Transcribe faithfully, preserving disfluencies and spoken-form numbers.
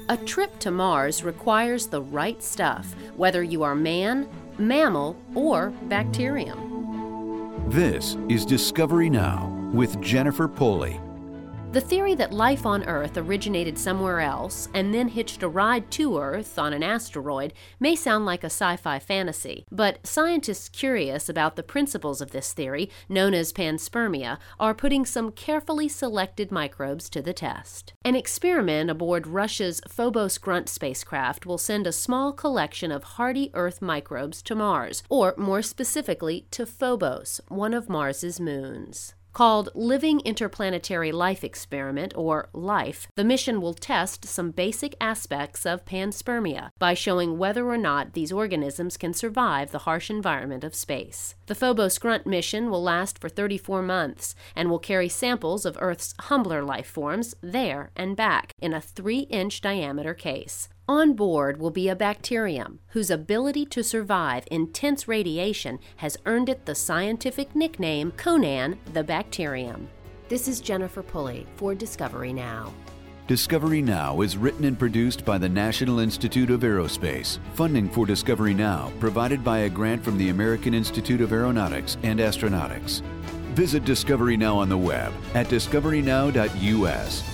A trip to Mars requires the right stuff, whether you are man, mammal, or bacterium. This is Discovery Now with Jennifer Pulley. The theory that life on Earth originated somewhere else and then hitched a ride to Earth on an asteroid may sound like a sci-fi fantasy, but scientists curious about the principles of this theory, known as panspermia, are putting some carefully selected microbes to the test. An experiment aboard Russia's Phobos Grunt spacecraft will send a small collection of hardy Earth microbes to Mars, or more specifically to Phobos, one of Mars's moons. Called Living Interplanetary Life Experiment, or LIFE, the mission will test some basic aspects of panspermia by showing whether or not these organisms can survive the harsh environment of space. The Phobos Grunt mission will last for thirty-four months and will carry samples of Earth's humbler life forms there and back in a three-inch diameter case. On board will be a bacterium whose ability to survive intense radiation has earned it the scientific nickname Conan the Bacterium. This is Jennifer Pulley for Discovery Now. Discovery Now is written and produced by the National Institute of Aerospace. Funding for Discovery Now provided by a grant from the American Institute of Aeronautics and Astronautics. Visit Discovery Now on the web at discovery now dot U S.